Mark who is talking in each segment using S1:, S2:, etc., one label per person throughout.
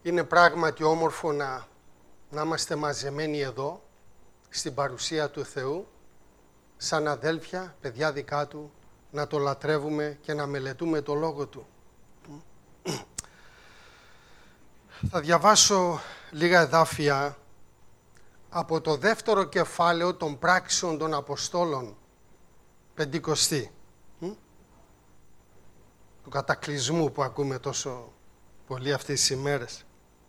S1: Είναι πράγματι όμορφο να είμαστε μαζεμένοι εδώ, στην παρουσία του Θεού, σαν αδέλφια, παιδιά δικά Του, να το λατρεύουμε και να μελετούμε το Λόγο Του. Θα διαβάσω λίγα εδάφια από το δεύτερο κεφάλαιο των πράξεων των Αποστόλων, Πεντηκοστή, του κατακλυσμού που ακούμε τόσο πολύ αυτές τις ημέρες.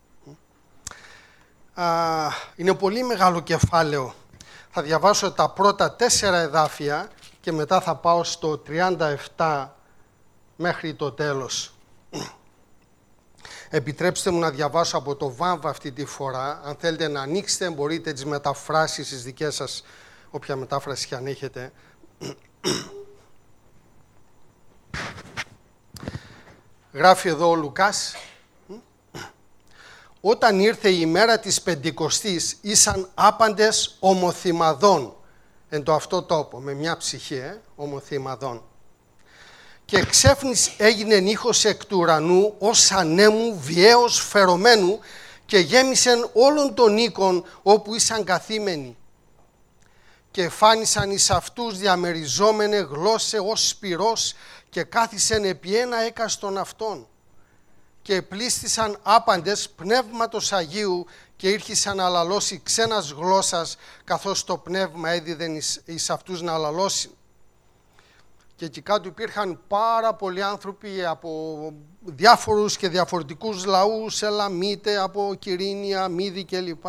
S1: Είναι πολύ μεγάλο κεφάλαιο. Θα διαβάσω τα πρώτα 4 εδάφια και μετά θα πάω στο 37 μέχρι το τέλος. Επιτρέψτε μου να διαβάσω από το Βάμβα αυτή τη φορά. Αν θέλετε να ανοίξετε, μπορείτε τις μεταφράσεις τις δικές σας, όποια μετάφραση και αν έχετε. Γράφει εδώ ο Λουκάς. Όταν ήρθε η ημέρα της Πεντηκοστής, ήσαν άπαντες ομοθυμαδών εν το αυτό τόπο, με μια ψυχή, ομοθυμαδών. Και εξέφνης έγινε ήχος εκ του ουρανού, ως ανέμου βιαίως φερωμένου, και γέμισεν όλων των οίκων όπου ήσαν καθήμενοι. Και φάνησαν εις αυτούς διαμεριζόμενε γλώσσε ως σπυρός, και κάθισεν επί ένα έκαστον αυτών. Και πλήστησαν άπαντες πνεύματος Αγίου και ήρχισαν να λαλώσει ξένας γλώσσας, καθώς το πνεύμα έδιδεν εις αυτούς να λαλώσει. Και εκεί κάτω υπήρχαν πάρα πολλοί άνθρωποι από διάφορους και διαφορετικούς λαούς, Ελαμίτε, από Κυρίνια, Μίδη κλπ.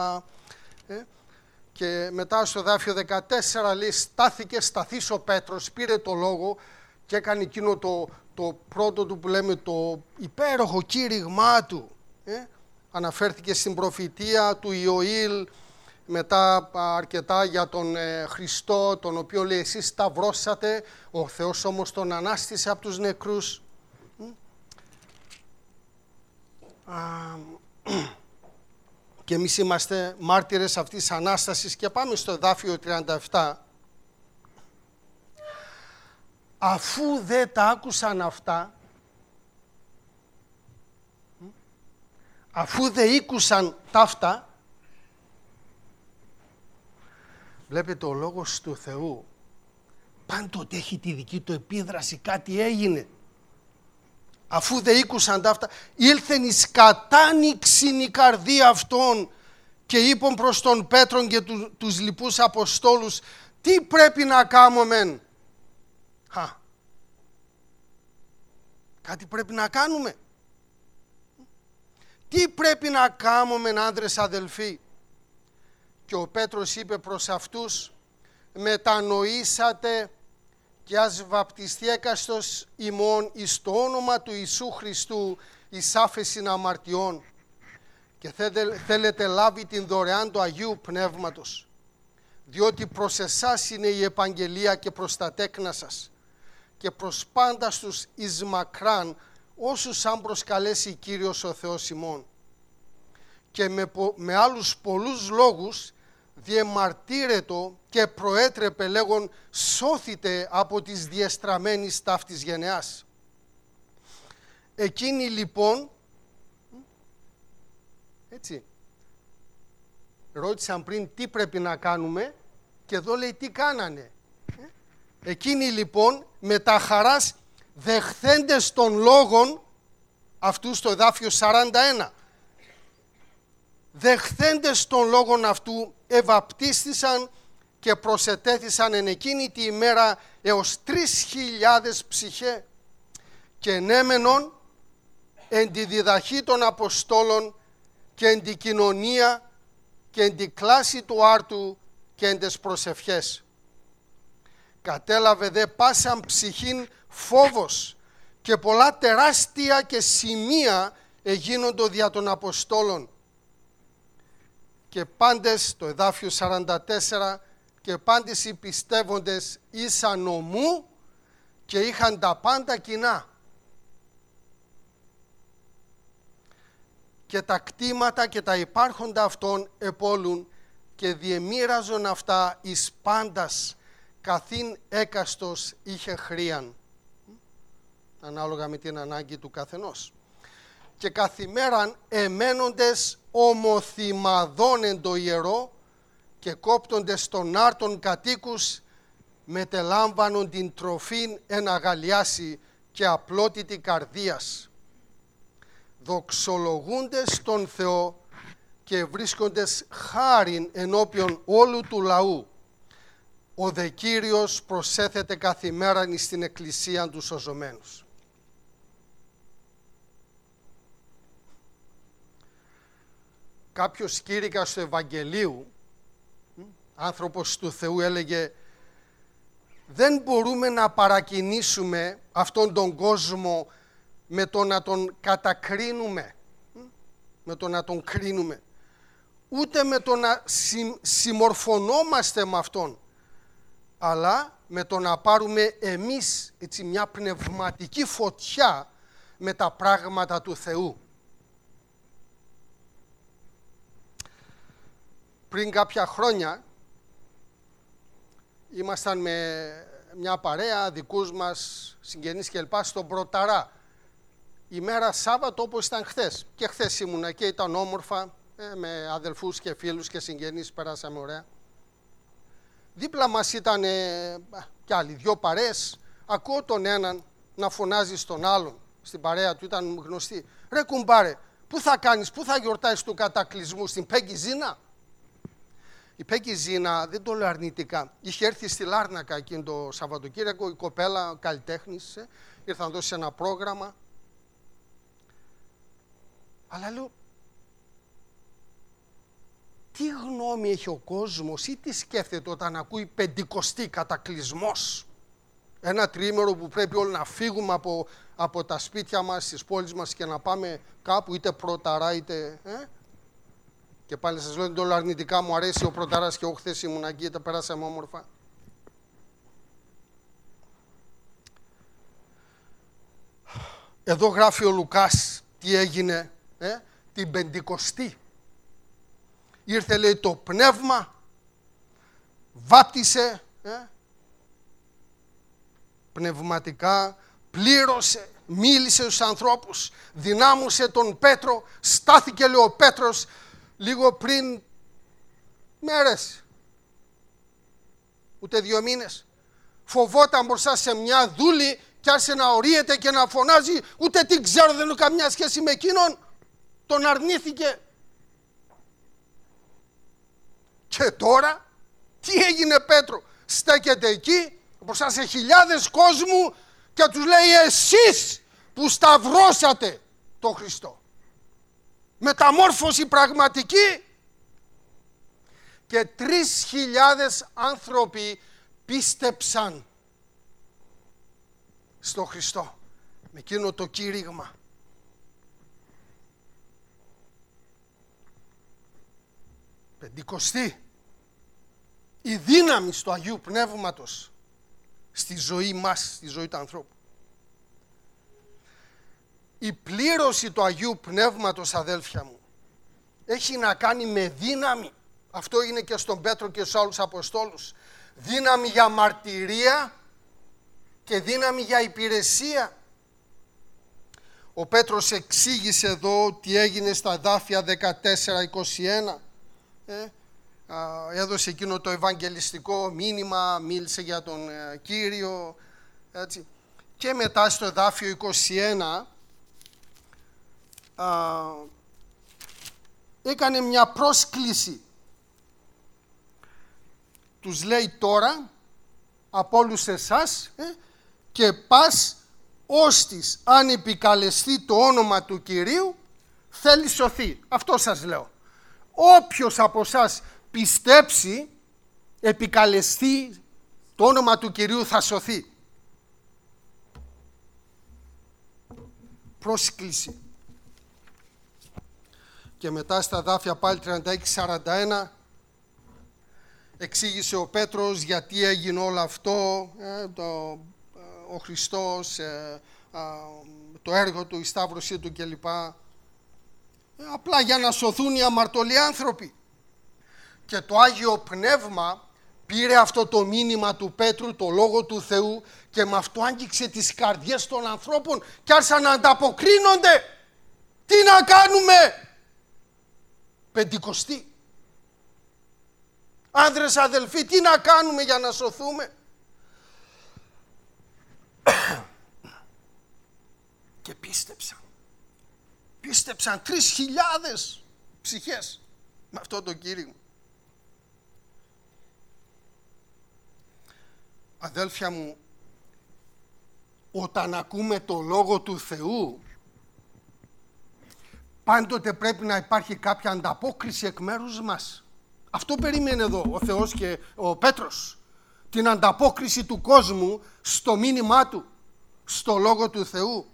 S1: Και μετά στο εδάφιο 14 λέει, σταθείς ο Πέτρος, πήρε το λόγο και έκανε εκείνο το πρώτο του που λέμε το υπέροχο κήρυγμά του. Αναφέρθηκε στην προφητεία του Ιωήλ, μετά αρκετά για τον Χριστό, τον οποίο λέει εσείς σταυρώσατε, ο Θεός όμως τον ανάστησε από τους νεκρούς. Και εμείς είμαστε μάρτυρες αυτής της Ανάστασης και πάμε στο εδάφιο 37. Αφού δεν τα άκουσαν αυτά, αφού δεν ήκουσαν ταύτα, βλέπετε ο Λόγος του Θεού πάντοτε έχει τη δική του επίδραση, κάτι έγινε. Αφού δεν ήκουσαν ταύτα, ήλθεν εις κατάνοιξην η καρδία αυτών και είπαν προς τον Πέτρον και τους λοιπούς Αποστόλους, τι πρέπει να κάνουμε. Κάτι πρέπει να κάνουμε. Τι πρέπει να κάνουμε, άνδρες αδελφοί. Και ο Πέτρος είπε προς αυτούς, μετανοήσατε και ας βαπτιστεί έκαστος ημών εις το όνομα του Ιησού Χριστού εις άφεσιν αμαρτιών, και θέλετε λάβει την δωρεάν του Αγίου Πνεύματος, διότι προς εσάς είναι η επαγγελία και προς τα τέκνα σας και προς πάντας τους εις μακράν όσους αν προσκαλέσει Κύριος ο Θεός ημών. Και με άλλους πολλούς λόγους διεμαρτύρετο και προέτρεπε λέγον, σώθητε από τις διεστραμμένης ταύτης γενεάς. Εκείνοι λοιπόν, έτσι, ρώτησαν πριν τι πρέπει να κάνουμε και εδώ λέει τι κάνανε. Εκείνοι λοιπόν με τα χαράς δεχθέντες των λόγων αυτού στο εδάφιο 41. Δεχθέντες των λόγων αυτού ευαπτίστησαν και προσετέθησαν εν εκείνη τη ημέρα έως 3.000 ψυχέ και ενέμενον εν τη διδαχή των Αποστόλων και εν τη κοινωνία και εν τη κλάση του άρτου και εν τες προσευχές. Κατέλαβε δε πάσαν ψυχήν φόβος και πολλά τεράστια και σημεία εγίνοντο δια των Αποστόλων. Και πάντες, το εδάφιο 44, και πάντες οι πιστεύοντες ήσαν ομού και είχαν τα πάντα κοινά. Και τα κτήματα και τα υπάρχοντα αυτών επόλουν και διεμοίραζον αυτά εις πάντας, καθήν έκαστος είχε χρίαν. Ανάλογα με την ανάγκη του καθενός. και καθημέραν εμένοντες ομοθυμαδών εν το ιερό και κόπτοντες των άρτων κατοίκους μετελάμβανον την τροφήν εν αγαλιάσει και απλότητη καρδίας. Δοξολογούντες τον Θεό και βρίσκοντες χάριν ενώπιον όλου του λαού. Ο δε Κύριος προσέθεται καθημέραν στην εκκλησία του σωζωμένους. Κάποιος κήρυκας του Ευαγγελίου, άνθρωπος του Θεού, έλεγε: δεν μπορούμε να παρακινήσουμε αυτόν τον κόσμο με το να τον κατακρίνουμε, με το να τον κρίνουμε, ούτε με το να συμμορφωνόμαστε με αυτόν, αλλά με το να πάρουμε εμείς έτσι μια πνευματική φωτιά με τα πράγματα του Θεού. Πριν κάποια χρόνια ήμασταν με μια παρέα δικούς μας συγγενείς και λοιπά στον Πρωταρά. Ημέρα Σάββατο όπως ήταν χθες. Και χθες ήμουνα και ήταν όμορφα, με αδελφούς και φίλους και συγγενείς, περάσαμε ωραία. Δίπλα μας ήταν κι άλλοι δυο παρέες. Ακούω τον έναν να φωνάζει στον άλλον, στην παρέα του, ήταν γνωστή. Ρε κουμπάρε, πού θα κάνεις, πού θα γιορτάσεις του κατακλυσμού, στην Πέγκη Ζήνα? Η Πέγκη Ζήνα, δεν το λέω αρνητικά, είχε έρθει στη Λάρνακα εκείνο το Σαββατοκύριακο, η κοπέλα καλλιτέχνης, ήρθε να δώσει ένα πρόγραμμα. Αλλά λέω, τι γνώμη έχει ο κόσμος ή τι σκέφτεται όταν ακούει πεντηκοστή κατακλυσμός? Ένα τριήμερο που πρέπει όλοι να φύγουμε από τα σπίτια μας, στις πόλεις μας και να πάμε κάπου, είτε Πρωταρά είτε... Και πάλι σας λέω, δεν το λέω αρνητικά, μου αρέσει ο Πρωταράς και εγώ χθες ήμουν εκεί, τα περάσαμε όμορφα. Εδώ γράφει ο Λουκάς τι έγινε την Πεντηκοστή. Ήρθε, λέει, το πνεύμα, βάπτισε πνευματικά, πλήρωσε, μίλησε στους ανθρώπους, δυνάμωσε τον Πέτρο, στάθηκε, λέει, ο Πέτρος λίγο πριν μέρες, ούτε 2 μήνες. Φοβόταν μπροστά σε μια δούλη και άρχισε να ορίεται και να φωνάζει, ούτε την ξέρω, δεν έχω καμιά σχέση με εκείνον. Τον αρνήθηκε. Και τώρα, τι έγινε, Πέτρο? Στέκεται εκεί, μπροστά σε χιλιάδες κόσμου και τους λέει, εσείς που σταυρώσατε τον Χριστό. Μεταμόρφωση πραγματική. Και 3.000 άνθρωποι πίστεψαν στο Χριστό με εκείνο το κήρυγμα. Πεντηκοστή. Η δύναμη του Αγίου Πνεύματος στη ζωή μας, στη ζωή του ανθρώπου. Η πλήρωση του Αγίου Πνεύματος, αδέλφια μου, έχει να κάνει με δύναμη. Αυτό είναι και στον Πέτρο και στους άλλους Αποστόλους. Δύναμη για μαρτυρία και δύναμη για υπηρεσία. Ο Πέτρος εξήγησε εδώ τι έγινε στα εδάφια 14-21. Έδωσε εκείνο το ευαγγελιστικό μήνυμα, μίλησε για τον Κύριο. Έτσι. Και μετά στο εδάφιο 21 έκανε μια πρόσκληση. Τους λέει τώρα, από όλους εσάς, και πας ώστις αν επικαλεστεί το όνομα του Κυρίου, θέλει σωθεί. Αυτό σας λέω. Όποιος από εσάς πιστέψει, επικαλεστεί το όνομα του Κυρίου, θα σωθεί. Πρόσκληση. Και μετά στα δάφια πάλι 36-41 εξήγησε ο Πέτρος γιατί έγινε όλο αυτό, ο Χριστός, το έργο του, η σταύρωσή του κλπ. Απλά για να σωθούν οι αμαρτωλοί άνθρωποι. Και το Άγιο Πνεύμα πήρε αυτό το μήνυμα του Πέτρου, το Λόγο του Θεού, και με αυτό άγγιξε τις καρδιές των ανθρώπων και άρχισαν να ανταποκρίνονται. Τι να κάνουμε? Πεντηκοστή. Άνδρες αδελφοί, τι να κάνουμε για να σωθούμε? Και πίστεψαν. Πίστεψαν 3.000 ψυχές με αυτό το κήρυγμα. Αδέλφια μου, όταν ακούμε το Λόγο του Θεού, πάντοτε πρέπει να υπάρχει κάποια ανταπόκριση εκ μέρους μας. Αυτό περιμένει εδώ ο Θεός και ο Πέτρος. Την ανταπόκριση του κόσμου στο μήνυμά του, στο Λόγο του Θεού.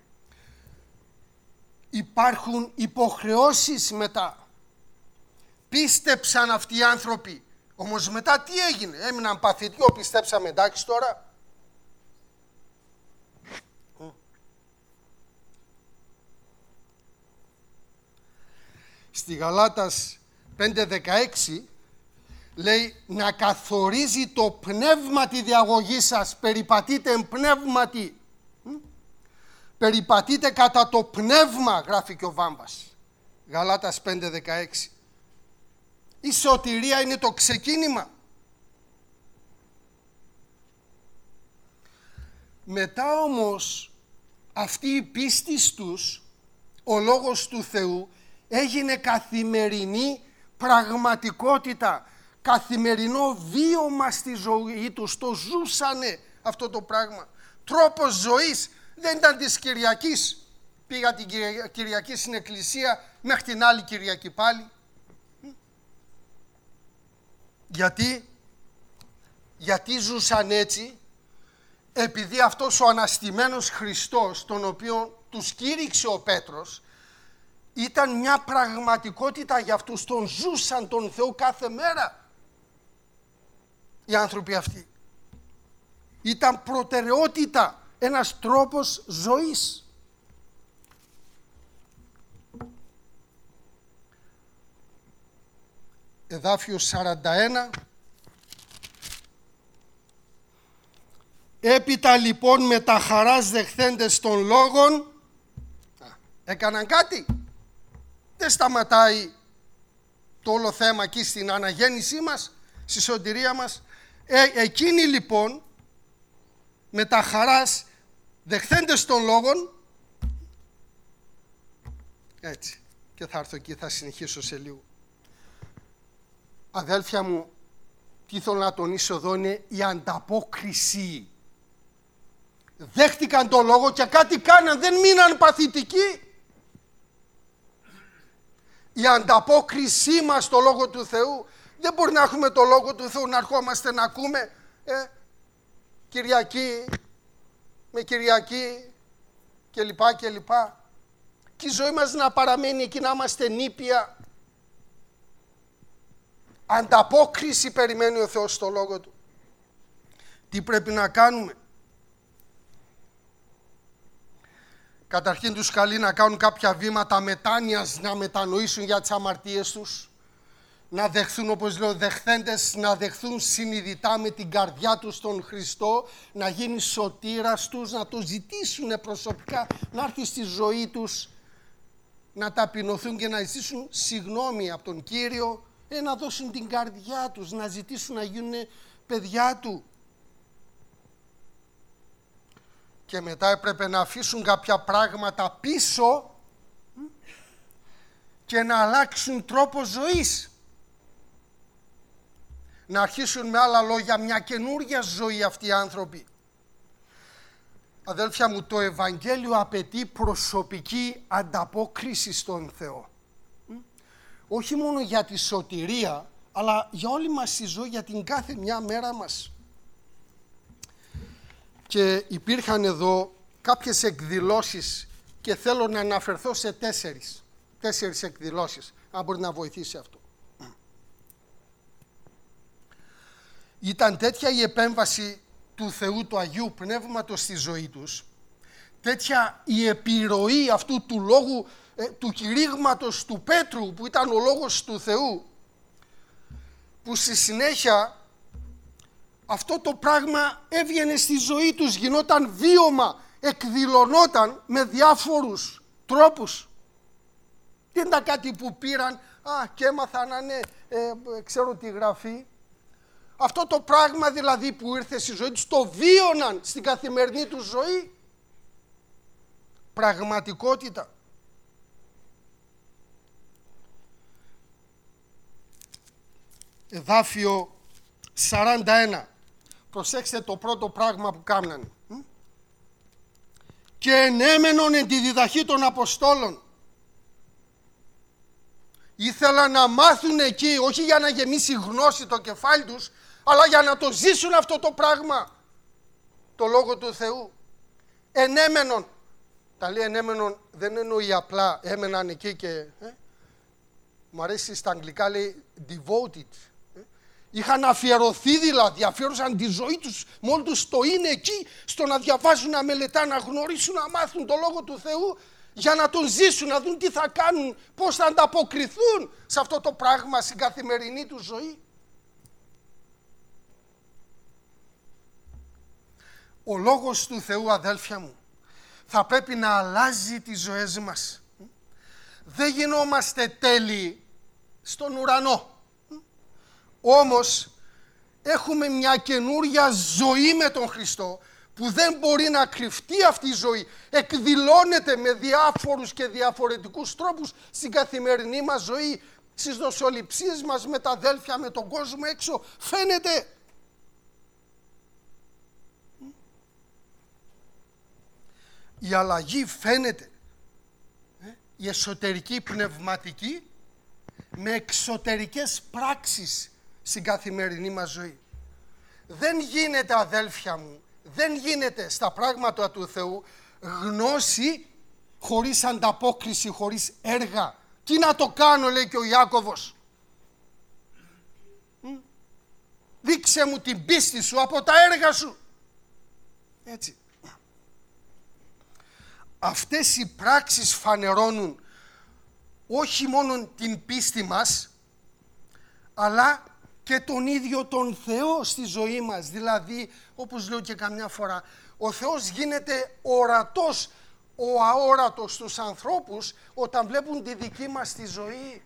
S1: Υπάρχουν υποχρεώσεις μετά. Πίστεψαν αυτοί οι άνθρωποι. Όμως μετά τι έγινε? Έμειναν παθητικοί, πιστέψαμε, εντάξει τώρα. Στη Γαλάτας 5:16 λέει να καθορίζει το πνεύμα τη διαγωγή σας. Περιπατείτε εν πνεύματι. Περιπατείτε κατά το πνεύμα, γράφει και ο Βάμβας. Γαλάτας 5:16. Η σωτηρία είναι το ξεκίνημα. Μετά όμως αυτή η πίστη τους, ο Λόγος του Θεού, έγινε καθημερινή πραγματικότητα, καθημερινό βίωμα στη ζωή τους. Το ζούσανε αυτό το πράγμα. Τρόπος ζωής. Δεν ήταν της Κυριακής. Πήγα την Κυριακή στην εκκλησία, μέχρι την άλλη Κυριακή πάλι. Γιατί ζούσαν έτσι? Επειδή αυτός ο αναστημένος Χριστός, τον οποίο τους κήρυξε ο Πέτρος, ήταν μια πραγματικότητα για αυτούς. Τον ζούσαν τον Θεό κάθε μέρα οι άνθρωποι αυτοί. Ήταν προτεραιότητα, ένας τρόπος ζωής. Εδάφιο 41. Έπειτα λοιπόν με τα χαράς δεχθέντες των λόγων, έκαναν κάτι. Δεν σταματάει το όλο θέμα εκεί στην αναγέννησή μας, στη σωτηρία μας. Εκείνοι λοιπόν με τα χαράς δεχθέντες των λόγων, έτσι, και θα έρθω εκεί, θα συνεχίσω σε λίγο. Αδέλφια μου, τι θέλω να τονίσω εδώ είναι η ανταπόκριση. Δέχτηκαν το λόγο και κάτι κάναν, δεν μείναν παθητικοί. Η ανταπόκρισή μας στο Λόγο του Θεού, δεν μπορεί να έχουμε το Λόγο του Θεού να ερχόμαστε να ακούμε Κυριακή με Κυριακή κλπ. Και η ζωή μας να παραμένει εκεί, να είμαστε νήπια. Ανταπόκριση περιμένει ο Θεός στο Λόγο Του. Τι πρέπει να κάνουμε? Καταρχήν τους καλεί να κάνουν κάποια βήματα μετάνοιας, να μετανοήσουν για τις αμαρτίες τους, να δεχθούν, όπως λέω, δεχθέντες, να δεχθούν συνειδητά με την καρδιά τους τον Χριστό, να γίνει σωτήρας τους, να το ζητήσουν προσωπικά, να έρθει στη ζωή τους, να ταπεινωθούν και να ζητήσουν συγγνώμη από τον Κύριο, να δώσουν την καρδιά τους, να ζητήσουν να γίνουν παιδιά Του. Και μετά έπρεπε να αφήσουν κάποια πράγματα πίσω και να αλλάξουν τρόπο ζωής. Να αρχίσουν με άλλα λόγια μια καινούργια ζωή αυτοί οι άνθρωποι. Αδέλφια μου, το Ευαγγέλιο απαιτεί προσωπική ανταπόκριση στον Θεό. Όχι μόνο για τη σωτηρία, αλλά για όλη μας τη ζωή, για την κάθε μια μέρα μας. Και υπήρχαν εδώ κάποιες εκδηλώσεις και θέλω να αναφερθώ σε τέσσερις εκδηλώσεις, αν μπορεί να βοηθήσει αυτό. Ήταν τέτοια η επέμβαση του Θεού, του Αγίου Πνεύματος στη ζωή τους, τέτοια η επιρροή αυτού του λόγου, του κηρύγματος του Πέτρου, που ήταν ο λόγος του Θεού, που στη συνέχεια αυτό το πράγμα έβγαινε στη ζωή τους, γινόταν βίωμα, εκδηλωνόταν με διάφορους τρόπους. Δεν ήταν κάτι που πήραν, και έμαθαν να είναι, ξέρω τη γραφή. Αυτό το πράγμα δηλαδή που ήρθε στη ζωή τους, το βίωναν στην καθημερινή τους ζωή. Πραγματικότητα. Εδάφιο 41. Προσέξτε το πρώτο πράγμα που κάνανε. Και ενέμενον εν τη διδαχή των Αποστόλων. Ήθελαν να μάθουν εκεί, όχι για να γεμίσει γνώση το κεφάλι τους, αλλά για να το ζήσουν αυτό το πράγμα, το Λόγο του Θεού. Ενέμενον. Τα λέει ενέμενον, δεν εννοεί απλά έμεναν εκεί και... Μου αρέσει στα αγγλικά, λέει devoted. Είχαν αφιερωθεί δηλαδή, αφιέρωσαν τη ζωή τους, μόλι τους το είναι εκεί, στο να διαβάζουν, να μελετάνε, να γνωρίσουν, να μάθουν το Λόγο του Θεού, για να τον ζήσουν, να δουν τι θα κάνουν, πώς θα ανταποκριθούν σε αυτό το πράγμα στην καθημερινή του ζωή. Ο Λόγος του Θεού, αδέλφια μου, θα πρέπει να αλλάζει τις ζωές μας. Δεν γινόμαστε τέλειοι στον ουρανό. Όμως έχουμε μια καινούρια ζωή με τον Χριστό που δεν μπορεί να κρυφτεί αυτή η ζωή. Εκδηλώνεται με διάφορους και διαφορετικούς τρόπους στην καθημερινή μας ζωή, στις δοσοληψίες μας, με τα αδέλφια, με τον κόσμο έξω. Φαίνεται. Η αλλαγή φαίνεται. Η εσωτερική πνευματική με εξωτερικές πράξεις στην καθημερινή μας ζωή. Δεν γίνεται, αδέλφια μου, δεν γίνεται στα πράγματα του Θεού γνώση χωρίς ανταπόκριση, χωρίς έργα. Τι να το κάνω, λέει και ο Ιάκωβος. Δείξε μου την πίστη σου από τα έργα σου. Έτσι. Αυτές οι πράξεις φανερώνουν όχι μόνο την πίστη μας, αλλά και τον ίδιο τον Θεό στη ζωή μας. Δηλαδή, όπως λέω και καμιά φορά, ο Θεός γίνεται ορατός, ο αόρατος στους ανθρώπους όταν βλέπουν τη δική μας τη ζωή.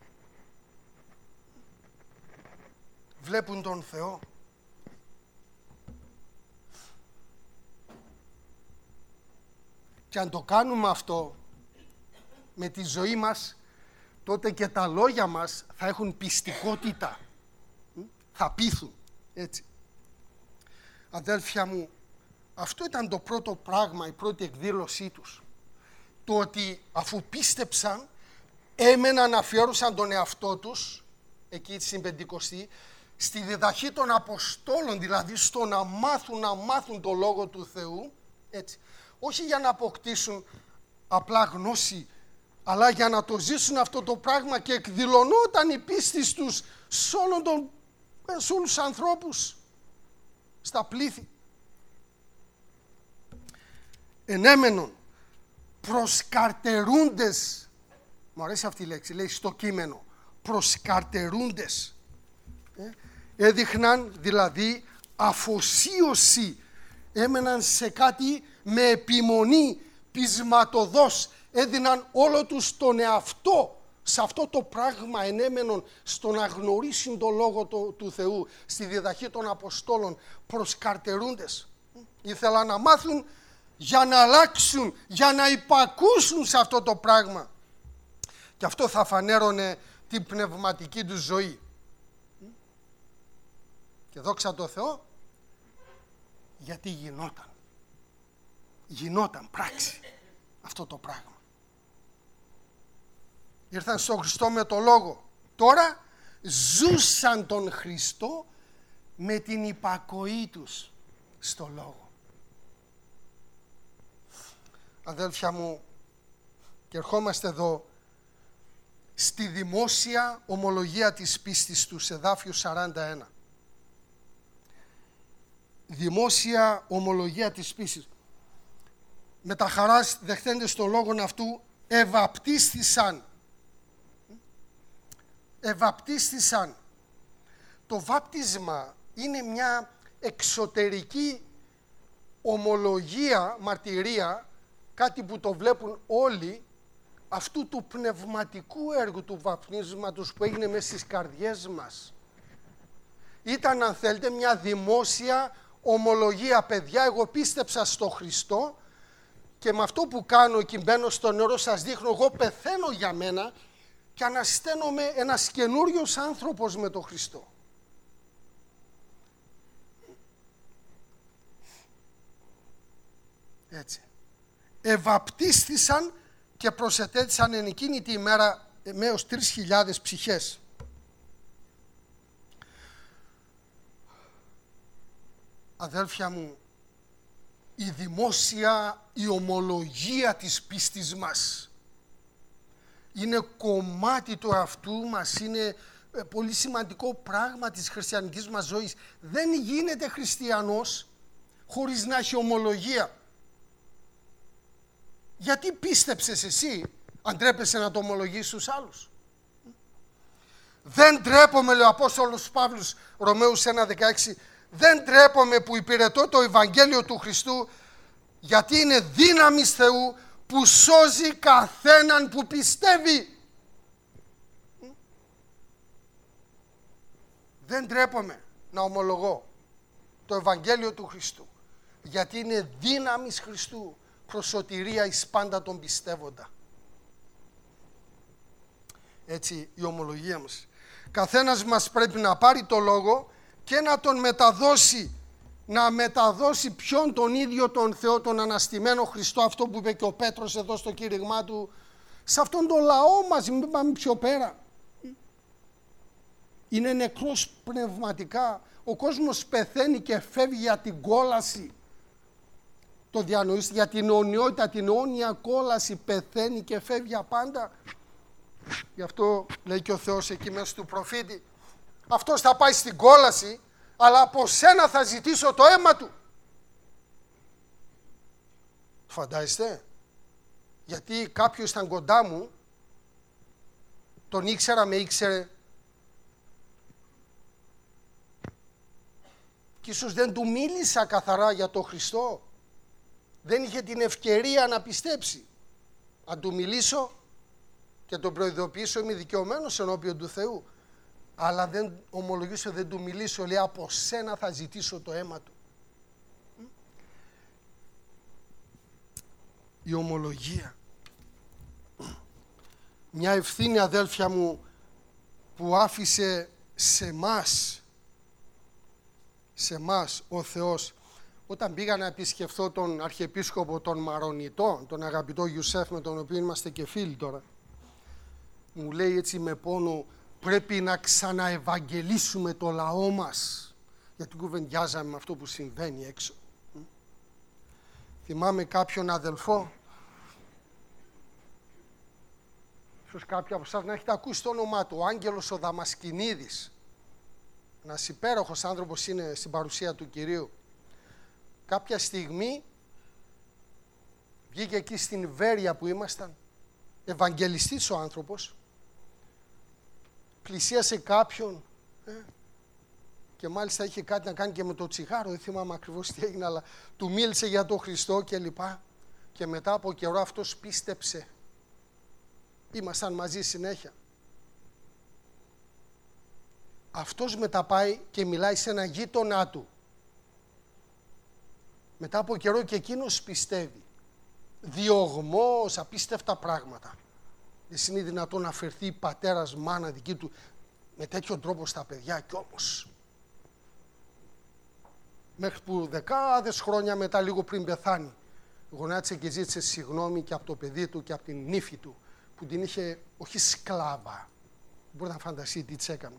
S1: Βλέπουν τον Θεό. Και αν το κάνουμε αυτό με τη ζωή μας, τότε και τα λόγια μας θα έχουν πιστικότητα. Θα πείθουν. Έτσι. Αδέλφια μου, αυτό ήταν το πρώτο πράγμα, η πρώτη εκδήλωσή τους. Το ότι αφού πίστεψαν, έμεναν, αφιέρωσαν τον εαυτό τους, εκεί στην Πεντηκοστή, στη διδαχή των Αποστόλων, δηλαδή στο να μάθουν το Λόγο του Θεού, έτσι. Όχι για να αποκτήσουν απλά γνώση, αλλά για να το ζήσουν αυτό το πράγμα, και εκδηλωνόταν η πίστη τους σε όλους τους ανθρώπους, στα πλήθη. Ενέμενον, προσκαρτερούντες, μου αρέσει αυτή η λέξη, λέει στο κείμενο, προσκαρτερούντες. Έδειχναν δηλαδή αφοσίωση, έμεναν σε κάτι με επιμονή, πεισματωδώς, έδιναν όλο τους τον εαυτό σε αυτό το πράγμα, ενέμενον στο να γνωρίσουν το Λόγο του Θεού, στη διδαχή των Αποστόλων, προσκαρτερούντες. Ήθελαν να μάθουν για να αλλάξουν, για να υπακούσουν σε αυτό το πράγμα. Και αυτό θα φανέρωνε την πνευματική του ζωή. Και δόξα τω Θεώ, γιατί γινόταν πράξη αυτό το πράγμα. Ήρθαν στον Χριστό με το Λόγο. Τώρα ζούσαν τον Χριστό με την υπακοή τους στο Λόγο. Αδέλφια μου, και ερχόμαστε εδώ στη δημόσια ομολογία της πίστης του, σε εδάφιο 41. Δημόσια ομολογία της πίστης. Με τα χαράς δεχθέντες των λόγων αυτού ευαπτίστησαν. Το βάπτισμα είναι μια εξωτερική ομολογία, μαρτυρία, κάτι που το βλέπουν όλοι, αυτού του πνευματικού έργου του βαπτίσματος που έγινε μέσα στις καρδιές μας. Ήταν, αν θέλετε, μια δημόσια ομολογία. Παιδιά, εγώ πίστεψα στο Χριστό και με αυτό που κάνω και μπαίνω στο νερό σας δείχνω, εγώ πεθαίνω για μένα και ανασταίνομαι ένας καινούριος άνθρωπος με τον Χριστό. Έτσι. Ευαπτίστησαν και προσετέθησαν εν εκείνη τη ημέρα έως 3.000 ψυχές. Αδέλφια μου, η δημόσια, η ομολογία της πίστης μας είναι κομμάτι του εαυτού μας, είναι πολύ σημαντικό πράγμα της χριστιανικής μας ζωής. Δεν γίνεται χριστιανός χωρίς να έχει ομολογία. Γιατί πίστεψες εσύ, αν τρέπεσαι να το ομολογήσεις στους άλλους? Δεν τρέπομαι, λέει ο Απόστολος Παύλος, Ρωμαίους 1:16, δεν τρέπομαι που υπηρετώ το Ευαγγέλιο του Χριστού, γιατί είναι δύναμις Θεού που σώζει καθέναν που πιστεύει. Δεν τρέπομαι να ομολογώ το Ευαγγέλιο του Χριστού, γιατί είναι δύναμις Χριστού προς σωτηρία εις πάντα τον πιστεύοντα. Έτσι η ομολογία μας. Καθένας μας πρέπει να πάρει το λόγο και να τον μεταδώσει, να μεταδώσει ποιον? Τον ίδιο τον Θεό, τον αναστημένο Χριστό, αυτό που είπε και ο Πέτρος εδώ στο κήρυγμά του, σε αυτόν τον λαό μας, μην πάμε πιο πέρα. Είναι νεκρός πνευματικά, ο κόσμος πεθαίνει και φεύγει για την κόλαση. Το διανοείστε, για την αιωνιότητα, την αιώνια κόλαση, πεθαίνει και φεύγει απάντα. Γι' αυτό λέει και ο Θεός εκεί μέσα του προφήτη, αυτός θα πάει στην κόλαση, αλλά από σένα θα ζητήσω το αίμα του. Φαντάζεστε? Γιατί κάποιος ήταν κοντά μου, τον ήξερα, με ήξερε, και ίσως δεν του μίλησα καθαρά για τον Χριστό. Δεν είχε την ευκαιρία να πιστέψει. Αν του μιλήσω και τον προειδοποιήσω, είμαι δικαιωμένος ενώπιον του Θεού. Αλλά δεν ομολογήσω, δεν του μιλήσω, λέει, από σένα θα ζητήσω το αίμα του. Η ομολογία. Μια ευθύνη, αδέλφια μου, που άφησε σε μας ο Θεός. Όταν πήγα να επισκεφθώ τον Αρχιεπίσκοπο των Μαρονιτών, τον αγαπητό Ιουσέφ, με τον οποίο είμαστε και φίλοι τώρα, μου λέει έτσι με πόνο, πρέπει να ξαναευαγγελίσουμε το λαό μας, γιατί κουβεντιάζαμε με αυτό που συμβαίνει έξω. Θυμάμαι κάποιον αδελφό, ίσως κάποιοι από εσάς να έχετε ακούσει το όνομά του, ο Άγγελος ο Δαμασκηνίδης. Ένας υπέροχος άνθρωπος είναι στην παρουσία του Κυρίου. Κάποια στιγμή βγήκε εκεί στην Βέρεια που ήμασταν, ευαγγελιστής ο άνθρωπος, πλησίασε κάποιον και μάλιστα είχε κάτι να κάνει και με το τσιγάρο, δεν θυμάμαι ακριβώς τι έγινε, αλλά του μίλησε για τον Χριστό και λοιπά, και μετά από καιρό αυτός πίστεψε. Ήμασταν μαζί συνέχεια. Αυτός μετά πάει και μιλάει σε ένα γείτονά του. Μετά από καιρό και εκείνος πιστεύει. Διωγμός, απίστευτα πράγματα. Δεν είναι δυνατόν να φερθεί πατέρας, μάνα δική του με τέτοιο τρόπο στα παιδιά, κι όμως. Μέχρι που δεκάδες χρόνια μετά, λίγο πριν πεθάνει, γονάτισε και ζήτησε συγγνώμη και από το παιδί του και από την νύφη του, που την είχε, όχι σκλάβα, μπορείτε να φανταστείτε τι της έκανε.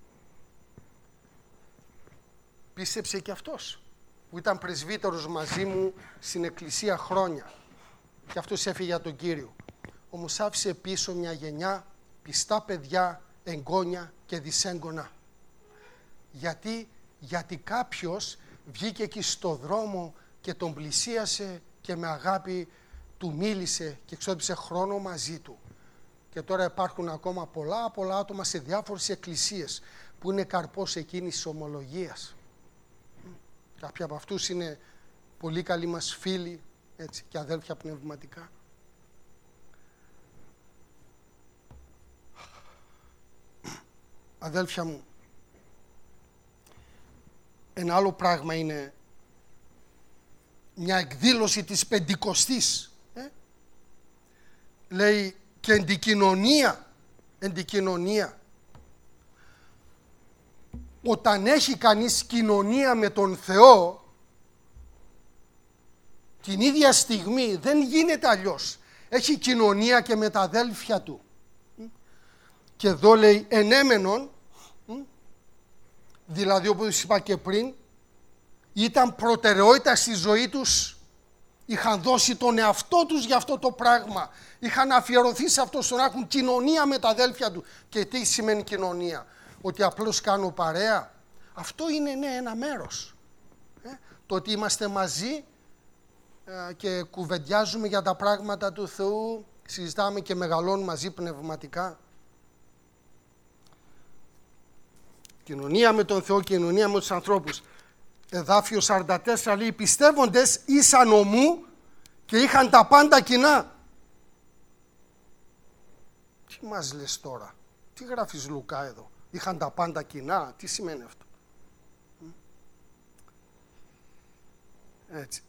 S1: Πίστεψε και αυτός, που ήταν πρεσβύτερος μαζί μου στην εκκλησία χρόνια, και αυτός έφυγε για τον Κύριο. Όμως άφησε πίσω μια γενιά πιστά παιδιά, εγγόνια και δυσέγγωνα. Γιατί κάποιος βγήκε εκεί στο δρόμο και τον πλησίασε και με αγάπη του μίλησε και εξόδεψε χρόνο μαζί του. Και τώρα υπάρχουν ακόμα πολλά άτομα σε διάφορες εκκλησίες που είναι καρπός εκείνης της ομολογίας. Κάποιοι από αυτούς είναι πολύ καλοί μας φίλοι, έτσι, και αδέλφια πνευματικά. αδέλφια μου, ένα άλλο πράγμα είναι μια εκδήλωση της Πεντηκοστής. Λέει και εντικοινωνία. Όταν έχει κανείς κοινωνία με τον Θεό, την ίδια στιγμή δεν γίνεται αλλιώς. Έχει κοινωνία και με τα αδέλφια του. Και εδώ λέει ενέμενον, δηλαδή όπως είπα και πριν, ήταν προτεραιότητα στη ζωή τους, είχαν δώσει τον εαυτό τους για αυτό το πράγμα, είχαν αφιερωθεί σε αυτό, στο να έχουν κοινωνία με τα αδέλφια του. Και τι σημαίνει κοινωνία? Ότι απλώς κάνω παρέα? Αυτό είναι ένα μέρος. Το ότι είμαστε μαζί και κουβεντιάζουμε για τα πράγματα του Θεού, συζητάμε και μεγαλώνουμε μαζί πνευματικά. Κοινωνία με τον Θεό, κοινωνία με τους ανθρώπους. Εδάφιο 44 λέει, πιστεύοντες ήσαν ομού και είχαν τα πάντα κοινά. Τι μας λες τώρα? Τι γράφεις Λουκά εδώ? Είχαν τα πάντα κοινά. Τι σημαίνει αυτό? Έτσι.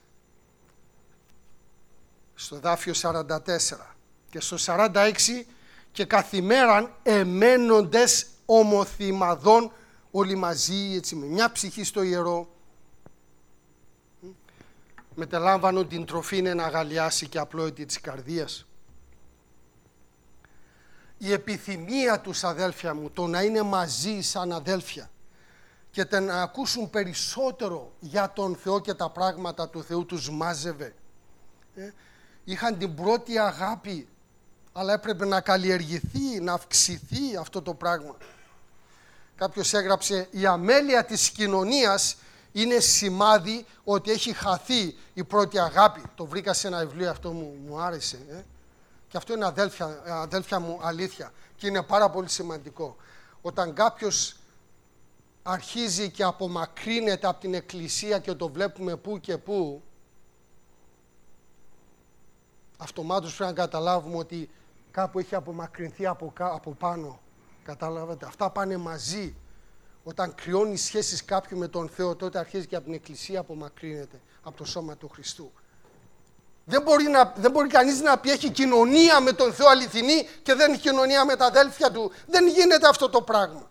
S1: Στο εδάφιο 44 και στο 46, και καθημέραν εμένοντες ομοθυμαδών όλοι μαζί, έτσι, με μια ψυχή στο ιερό, μετελάμβανον την τροφή να αγαλιάσει και απλόητη της καρδίας. Η επιθυμία τους, αδέλφια μου, το να είναι μαζί σαν αδέλφια και να ακούσουν περισσότερο για τον Θεό και τα πράγματα του Θεού, τους μάζευε. Είχαν την πρώτη αγάπη, αλλά έπρεπε να καλλιεργηθεί, να αυξηθεί αυτό το πράγμα. Κάποιος έγραψε, η αμέλεια της κοινωνίας είναι σημάδι ότι έχει χαθεί η πρώτη αγάπη. Το βρήκα σε ένα βιβλίο, αυτό μου άρεσε. Και αυτό είναι, αδέλφια μου, αλήθεια. Και είναι πάρα πολύ σημαντικό. Όταν κάποιος αρχίζει και απομακρύνεται από την εκκλησία και το βλέπουμε πού και πού, αυτομάτως πρέπει να καταλάβουμε ότι κάπου έχει απομακρυνθεί από πάνω. Κατάλαβατε, αυτά πάνε μαζί. Όταν κρυώνει σχέσεις κάποιου με τον Θεό, τότε αρχίζει και από την εκκλησία απομακρύνεται από το σώμα του Χριστού. Δεν μπορεί κανείς να πει έχει κοινωνία με τον Θεό αληθινή και δεν έχει κοινωνία με τα αδέλφια του. Δεν γίνεται αυτό το πράγμα.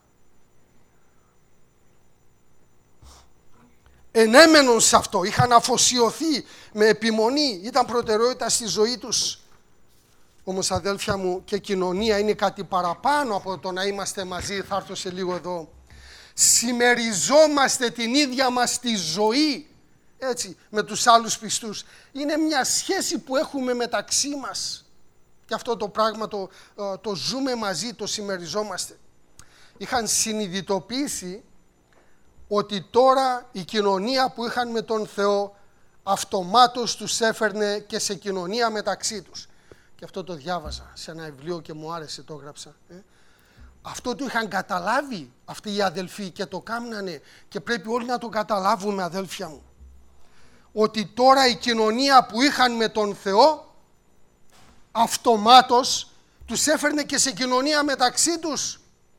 S1: Ενέμενον σε αυτό, είχαν αφοσιωθεί με επιμονή, ήταν προτεραιότητα στη ζωή τους. Όμως, αδέλφια μου, και κοινωνία είναι κάτι παραπάνω από το να είμαστε μαζί. Θα έρθω σε λίγο εδώ. Συμμεριζόμαστε την ίδια μας τη ζωή, έτσι, με τους άλλους πιστούς. Είναι μια σχέση που έχουμε μεταξύ μας. Και αυτό το πράγμα το ζούμε μαζί, το συμμεριζόμαστε. Είχαν συνειδητοποιήσει ότι τώρα η κοινωνία που είχαν με τον Θεό αυτομάτως τους έφερνε και σε κοινωνία μεταξύ τους. Και αυτό το διάβαζα σε ένα βιβλίο και μου άρεσε, το έγραψα. Αυτό το είχαν καταλάβει αυτοί οι αδελφοί και το κάμνανε και πρέπει όλοι να το καταλάβουμε, αδέλφια μου. Ότι τώρα η κοινωνία που είχαν με τον Θεό αυτομάτως τους έφερνε και σε κοινωνία μεταξύ τους.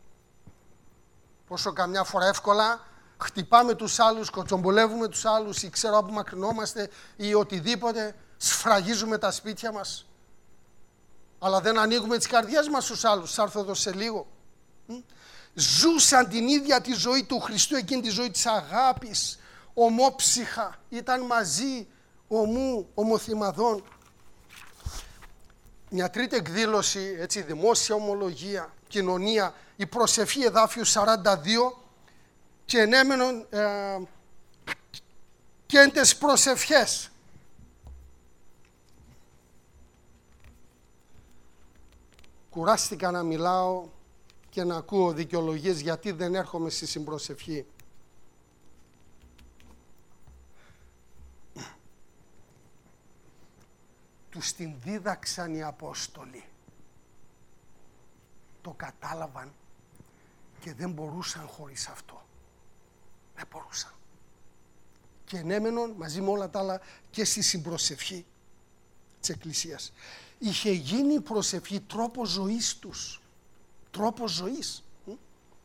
S1: Πόσο καμιά φορά εύκολα χτυπάμε τους άλλους, κοτσομπολεύουμε τους άλλους ή ξέρω απομακρυνόμαστε ή οτιδήποτε, σφραγίζουμε τα σπίτια μας. Αλλά δεν ανοίγουμε τις καρδιές μας στους άλλους. Θα έρθω εδώ σε λίγο. Ζούσαν την ίδια τη ζωή του Χριστού, εκείνη τη ζωή της αγάπης, ομόψυχα, ήταν μαζί, ομοθυμαδών. Μια τρίτη εκδήλωση, έτσι, δημόσια ομολογία, κοινωνία, η προσευχή, εδάφιο 42, και ενέμενον κέντες προσευχές. Κουράστηκα να μιλάω και να ακούω δικαιολογίες γιατί δεν έρχομαι στη συμπροσευχή. Τους την δίδαξαν οι Απόστολοι. Το κατάλαβαν και δεν μπορούσαν χωρίς αυτό. Δεν μπορούσαν. Και ενέμενον μαζί με όλα τα άλλα και στη συμπροσευχή της Εκκλησίας. Είχε γίνει η προσευχή τρόπος ζωής τους. Τρόπος ζωής.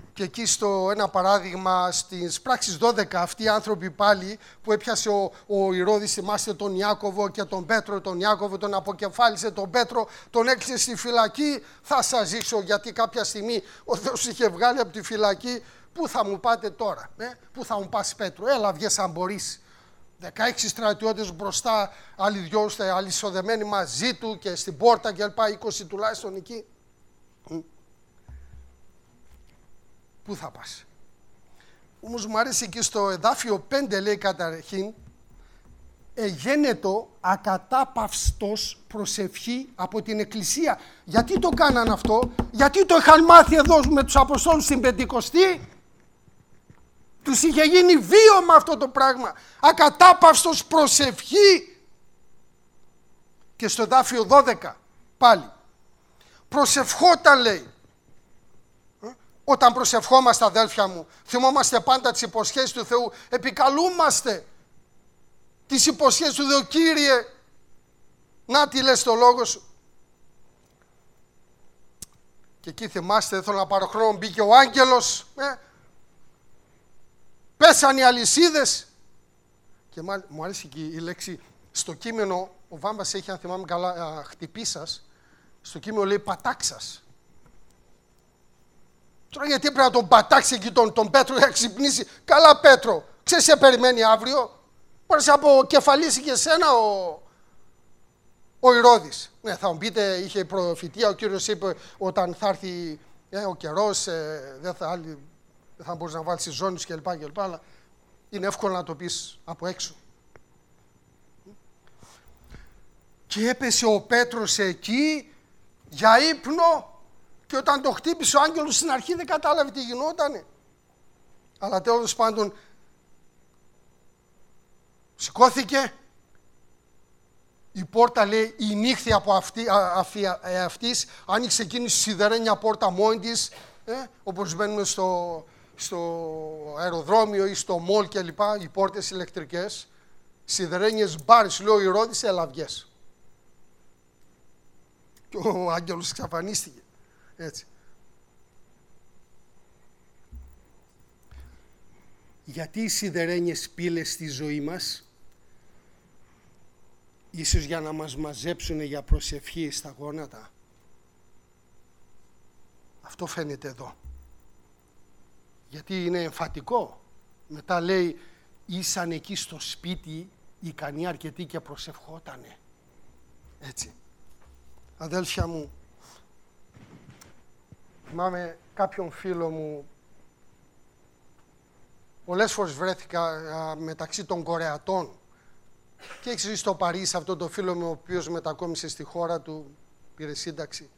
S1: Και εκεί στο ένα παράδειγμα, στις πράξεις 12, αυτοί οι άνθρωποι πάλι που έπιασε ο Ηρώδης, θυμάστε τον Ιάκωβο και τον Πέτρο, τον Ιάκωβο τον αποκεφάλισε, τον Πέτρο τον έκλεισε στη φυλακή. Θα σας ζήσω, γιατί κάποια στιγμή ο Θεός είχε βγάλει από τη φυλακή. Πού θα μου πάτε τώρα, πού θα μου πας Πέτρο, έλα βγες αν μπορείς. 16 στρατιώτες μπροστά, άλλοι δυο αλυσοδεμένοι μαζί του και στην πόρτα και λοιπά, 20 τουλάχιστον εκεί. Πού θα πας. Όμως μου αρέσει εκεί στο εδάφιο 5 λέει καταρχήν, εγένετο ακατάπαυστος προσευχή από την Εκκλησία. Γιατί το κάναν αυτό, γιατί το είχαν μάθει εδώ με τους Αποστόλους στην Πεντηκοστή. Τους είχε γίνει βίωμα αυτό το πράγμα. Ακατάπαυστος προσευχή. Και στο εδάφιο 12 πάλι. Προσευχόταν λέει. Όταν προσευχόμαστε αδέλφια μου, θυμόμαστε πάντα τις υποσχέσεις του Θεού. Επικαλούμαστε τις υποσχέσεις του Θεού. Κύριε, να τι λες το λόγο σου. Και εκεί θυμάστε, δεν θέλω να πάρω χρόνο, μπήκε ο άγγελος. Πέσαν οι αλυσίδες. Και μου αρέσει και η λέξη, στο κείμενο, ο Βάμπας έχει, αν θυμάμαι καλά, χτυπήσας. Στο κείμενο λέει πατάξας. Τώρα γιατί πρέπει να τον πατάξει εκεί τον Πέτρο για να ξυπνήσει. Καλά Πέτρο, ξέρεις σε περιμένει αύριο. Μπορείς να αποκεφαλίσει και εσένα ο Ηρώδης. Ναι, θα μου πείτε, είχε προφητεία, ο Κύριος είπε όταν θα έρθει ο καιρός, δεν θα μπορείς να βάλεις τις ζώνες κλπ. Αλλά είναι εύκολο να το πεις από έξω. Και έπεσε ο Πέτρος εκεί για ύπνο. Και όταν το χτύπησε ο άγγελος στην αρχή δεν κατάλαβε τι γινότανε. Αλλά τέλος πάντων σηκώθηκε. Η πόρτα λέει η νύχθη από αυτής άνοιξε εκείνη στη σιδερένια πόρτα μόνη της. Όπως μπαίνουμε στο αεροδρόμιο ή στο μολ και λοιπά, οι πόρτες ηλεκτρικές. Σιδερένιες μπάρες, λέει ο Ηρώδης, έλα βγες. Και ο άγγελος εξαφανίστηκε. Έτσι. Γιατί οι σιδερένιες πύλες στη ζωή μας, ίσως για να μας μαζέψουν για προσευχή στα γόνατα. Αυτό φαίνεται εδώ. Γιατί είναι εμφατικό. Μετά λέει, ήσαν εκεί στο σπίτι ικανοί αρκετοί και προσευχότανε. Έτσι. Αδέλφια μου, θυμάμαι κάποιον φίλο μου, πολλές φορές βρέθηκα μεταξύ των Κορεατών και έχει ζήσει στο Παρίσι αυτό το φίλο μου, ο οποίος μετακόμισε στη χώρα του, πήρε σύνταξη.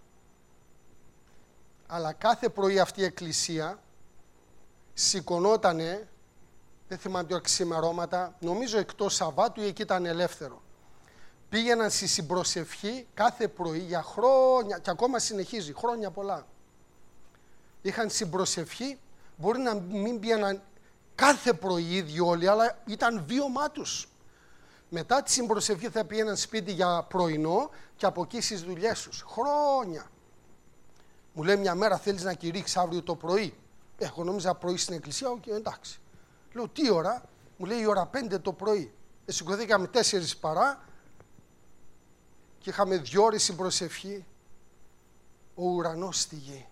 S1: Αλλά κάθε πρωί αυτή η εκκλησία σηκωνότανε, δεν θυμάμαι τι ξημερώματα, νομίζω εκτός Σαββάτου ή εκεί ήταν ελεύθερο. Πήγαιναν στη συμπροσευχή κάθε πρωί για χρόνια και ακόμα συνεχίζει, χρόνια πολλά. Είχαν συμπροσευχή, μπορεί να μην πήγαιναν κάθε πρωί ίδιοι όλοι, αλλά ήταν βίωμά τους. Μετά τη συμπροσευχή θα πήγαιναν σπίτι για πρωινό και από εκεί στις δουλειές τους. Χρόνια. Μου λέει μια μέρα, θέλεις να κηρύξεις αύριο το πρωί. Εγώ νόμιζα πρωί στην εκκλησία, εντάξει. Λέω τι ώρα, μου λέει η ώρα 5 το πρωί. Σηκωθήκαμε 4 παρά και είχαμε 2 ώρες συμπροσευχή. Ο ουρανός στη γη.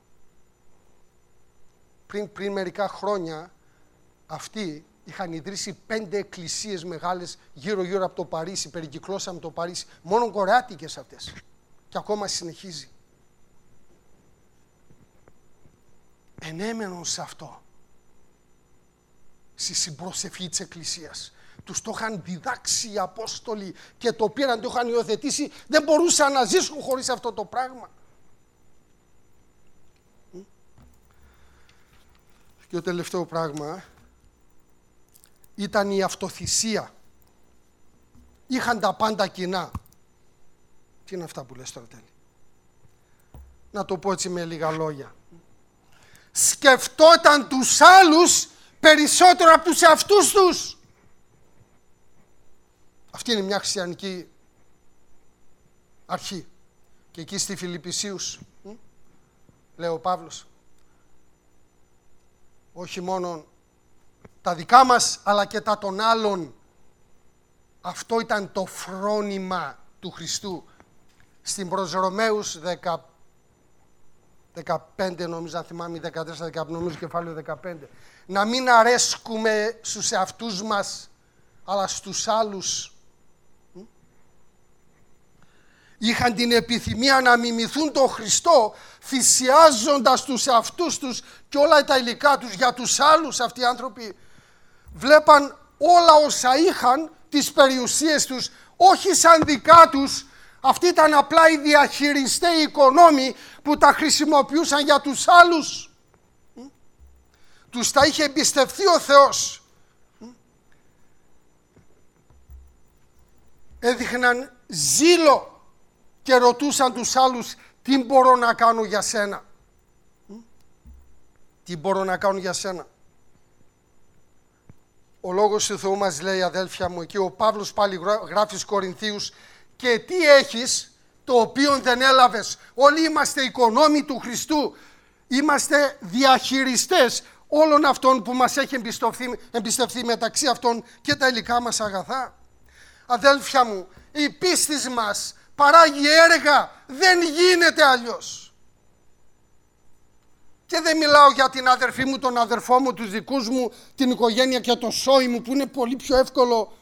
S1: Πριν μερικά χρόνια αυτοί είχαν ιδρύσει 5 εκκλησίες μεγάλες γύρω-γύρω από το Παρίσι, περικυκλώσαμε το Παρίσι, μόνο κορεάτικες αυτές. Και ακόμα συνεχίζει. Ενέμενον σε αυτό, στη συμπροσευχή της εκκλησίας. Τους το είχαν διδάξει οι Απόστολοι και το πήραν, το είχαν υιοθετήσει, δεν μπορούσαν να ζήσουν χωρίς αυτό το πράγμα. Και το τελευταίο πράγμα ήταν η αυτοθυσία. Είχαν τα πάντα κοινά. Τι είναι αυτά που λες τώρα τέλει. Να το πω έτσι με λίγα λόγια. Σκεφτόταν τους άλλους περισσότερο από τους εαυτούς τους. Αυτή είναι μια χριστιανική αρχή. Και εκεί στη Φιλιππισίους, λέει ο Παύλος, όχι μόνο τα δικά μας, αλλά και τα των άλλων. Αυτό ήταν το φρόνημα του Χριστού. Στην προς Ρωμαίους 15, νομίζω, αν θυμάμαι, 14, νομίζω κεφάλαιο 15. Να μην αρέσκουμε στους εαυτούς μας, αλλά στους άλλους. Είχαν την επιθυμία να μιμηθούν τον Χριστό, θυσιάζοντας τους εαυτούς τους και όλα τα υλικά τους για τους άλλους. Αυτοί οι άνθρωποι βλέπαν όλα όσα είχαν, τις περιουσίες τους, όχι σαν δικά τους. Αυτοί ήταν απλά οι διαχειριστές, οι οικονόμοι που τα χρησιμοποιούσαν για τους άλλους. Τους τα είχε εμπιστευθεί ο Θεός. Έδειχναν ζήλο και ρωτούσαν τους άλλους, τι μπορώ να κάνω για σένα. Τι μπορώ να κάνω για σένα. Ο Λόγος του Θεού μας λέει, αδέλφια μου, εκεί ο Παύλος πάλι γράφει στους Κορινθίους, και τι έχεις το οποίο δεν έλαβες. Όλοι είμαστε οικονόμοι του Χριστού. Είμαστε διαχειριστές όλων αυτών που μας έχει εμπιστευθεί, μεταξύ αυτών και τα υλικά μας αγαθά. Αδέλφια μου, η πίστη μας παράγει έργα. Δεν γίνεται αλλιώς. Και δεν μιλάω για την αδερφή μου, τον αδερφό μου, τους δικούς μου, την οικογένεια και το σόι μου, που είναι πολύ πιο εύκολο.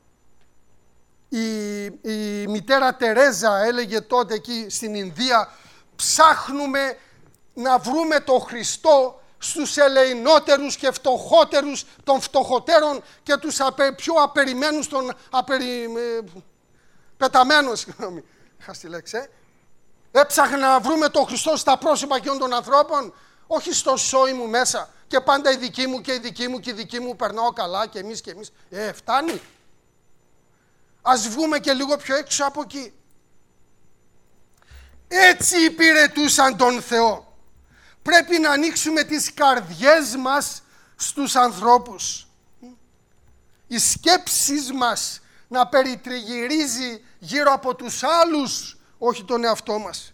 S1: Η μητέρα Τερέζα έλεγε τότε εκεί στην Ινδία, ψάχνουμε να βρούμε τον Χριστό στους ελεηνότερους και φτωχότερους των φτωχότερων και τους πιο απερημένους των πεταμένων. Συγγνώμη, είχα στη λέξη. Έψαχνα να βρούμε τον Χριστό στα πρόσωπα εκείνων των ανθρώπων, όχι στο σόι μου μέσα. Και πάντα οι δικοί μου και οι δικοί μου και οι δικοί μου περνάω καλά και εμείς και εμείς. Φτάνει. Ας βγούμε και λίγο πιο έξω από εκεί. Έτσι υπηρετούσαν τον Θεό. Πρέπει να ανοίξουμε τις καρδιές μας στους ανθρώπους. Οι σκέψεις μας να περιτριγυρίζει γύρω από τους άλλους, όχι τον εαυτό μας.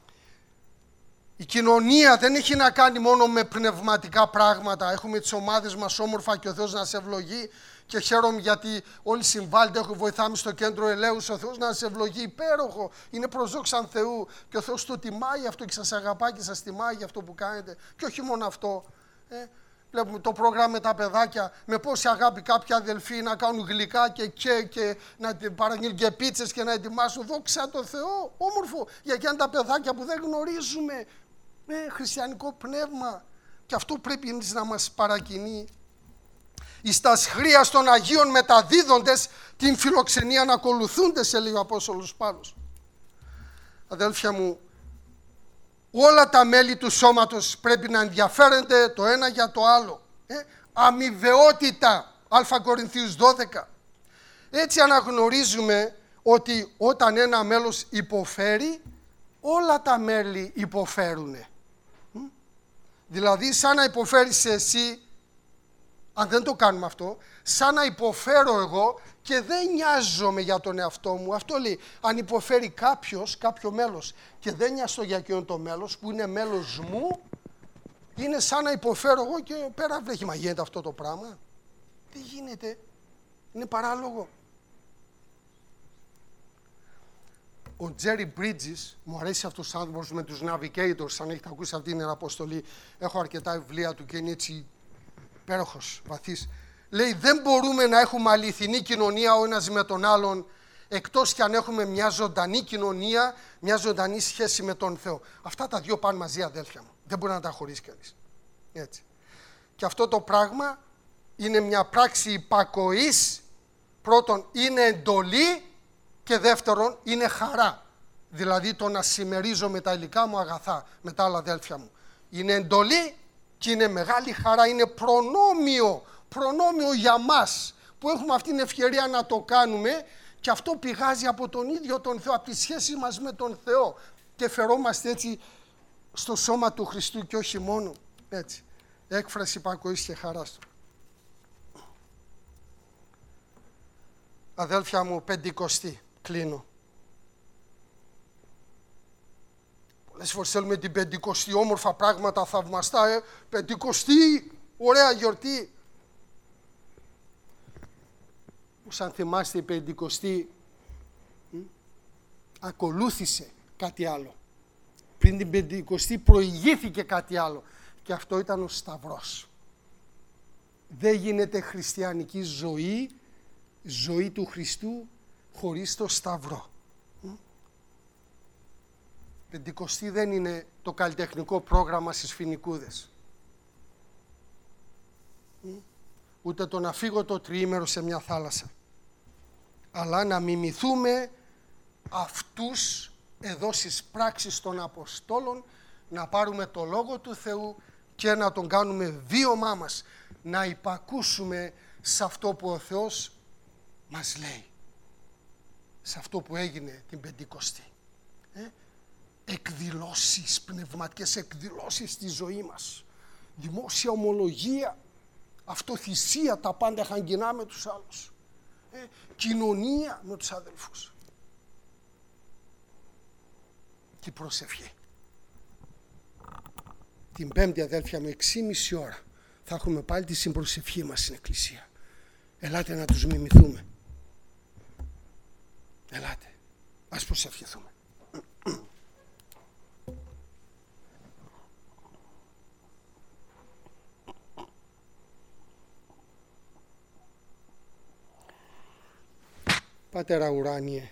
S1: Η κοινωνία δεν έχει να κάνει μόνο με πνευματικά πράγματα. Έχουμε τις ομάδες μας όμορφα και ο Θεός να σε ευλογεί. Και χαίρομαι γιατί όλοι συμβάλλετε, βοηθάμε στο κέντρο ελέους, ο Θεός να σε ευλογεί, υπέροχο, είναι προς δόξαν Θεού και ο Θεός το τιμάει αυτό και σας αγαπάει και σας τιμάει για αυτό που κάνετε. Και όχι μόνο αυτό, βλέπουμε το πρόγραμμα με τα παιδάκια, με πόση αγάπη κάποιοι αδελφοί να κάνουν γλυκά και να παραγγείλουν και πίτσες και να ετοιμάσουν, δόξα τω Θεώ, όμορφο, για εκείνα τα παιδάκια που δεν γνωρίζουμε, χριστιανικό πνεύμα, και αυτό πρέπει να μας παρακινεί. Εις τας χρίας των Αγίων μεταδίδοντες την φιλοξενία να ακολουθούνται, σε λέει ο Απόστολος Παύλος. Αδέλφια μου, όλα τα μέλη του σώματος πρέπει να ενδιαφέρονται το ένα για το άλλο. Αμοιβαιότητα, Α Κορινθίους 12. Έτσι αναγνωρίζουμε ότι όταν ένα μέλος υποφέρει, όλα τα μέλη υποφέρουν. Δηλαδή, σαν να υποφέρεις εσύ, αν δεν το κάνουμε αυτό, σαν να υποφέρω εγώ και δεν νοιάζομαι για τον εαυτό μου. Αυτό λέει, αν υποφέρει κάποιο μέλος και δεν νοιάζω για εκείνο το μέλος που είναι μέλος μου, είναι σαν να υποφέρω εγώ και πέρα βρέχει. Μα γίνεται αυτό το πράγμα? Δεν γίνεται. Είναι παράλογο. Ο Τζέρι Bridges, μου αρέσει αυτός ο άνθρωπος με τους Navigators, αν έχετε ακούσει αυτή την αποστολή, έχω αρκετά βιβλία του και είναι έτσι υπέροχος, βαθύς. Λέει, δεν μπορούμε να έχουμε αληθινή κοινωνία ο ένας με τον άλλον, εκτός και αν έχουμε μια ζωντανή κοινωνία, μια ζωντανή σχέση με τον Θεό. Αυτά τα δύο πάνε μαζί, αδέλφια μου. Δεν μπορεί να τα χωρίσει κανείς. Έτσι. Και αυτό το πράγμα είναι μια πράξη υπακοής. Πρώτον, είναι εντολή και δεύτερον, είναι χαρά. Δηλαδή το να συμμερίζομαι τα υλικά μου αγαθά με τα άλλα αδέλφια μου. Είναι εντολή και είναι μεγάλη χαρά, είναι προνόμιο για μας που έχουμε αυτή την ευκαιρία να το κάνουμε, και αυτό πηγάζει από τον ίδιο τον Θεό, από τη σχέση μας με τον Θεό, και φερόμαστε έτσι στο σώμα του Χριστού και όχι μόνο. Έτσι. Έκφραση υπακοής και χαράς. Αδέλφια μου, Πεντηκοστή, κλείνω. Πολλές φορές θέλουμε την Πεντηκοστή, όμορφα πράγματα, θαυμαστά, Πεντηκοστή, ωραία γιορτή. Σαν θυμάστε, η Πεντηκοστή ακολούθησε κάτι άλλο. Πριν την Πεντηκοστή προηγήθηκε κάτι άλλο. Και αυτό ήταν ο Σταυρός. Δεν γίνεται χριστιανική ζωή του Χριστού χωρίς το Σταυρό. Πεντηκοστή δεν είναι το καλλιτεχνικό πρόγραμμα στις Φοινικούδες. Ούτε το να φύγω το τριήμερο σε μια θάλασσα. Αλλά να μιμηθούμε αυτούς εδώ στις πράξεις των Αποστόλων, να πάρουμε το Λόγο του Θεού και να τον κάνουμε βίωμά μας, να υπακούσουμε σε αυτό που ο Θεός μας λέει, σε αυτό που έγινε την Πεντηκοστή. Εκδηλώσεις, πνευματικές εκδηλώσεις στη ζωή μας, δημόσια ομολογία, αυτοθυσία, τα πάντα χαγκινά με τους άλλους, κοινωνία με τους αδελφούς και προσευχή. Την Πέμπτη, αδέλφια μου, 6:30 ώρα θα έχουμε πάλι τη συμπροσευχή μας στην Εκκλησία. Ελάτε να τους μιμηθούμε. Ελάτε, ας προσευχηθούμε. Πατέρα ουράνιε,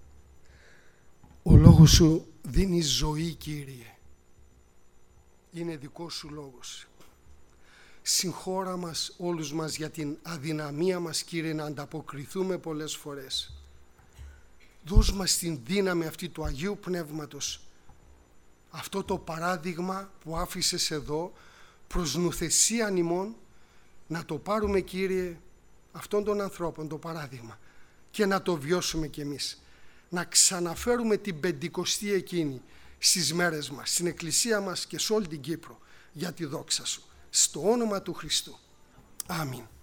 S1: ο λόγος σου δίνει ζωή, Κύριε. Είναι δικός σου λόγος. Συγχώρα μας όλους μας για την αδυναμία μας, Κύριε, να ανταποκριθούμε πολλές φορές. Δώσ' μας την δύναμη αυτή του Αγίου Πνεύματος, αυτό το παράδειγμα που άφησες εδώ προς νουθεσίαν ημών, να το πάρουμε, Κύριε, αυτών των ανθρώπων το παράδειγμα και να το βιώσουμε κι εμείς. Να ξαναφέρουμε την Πεντηκοστή εκείνη στις μέρες μας, στην Εκκλησία μας και σε όλη την Κύπρο, για τη δόξα σου. Στο όνομα του Χριστού. Αμήν.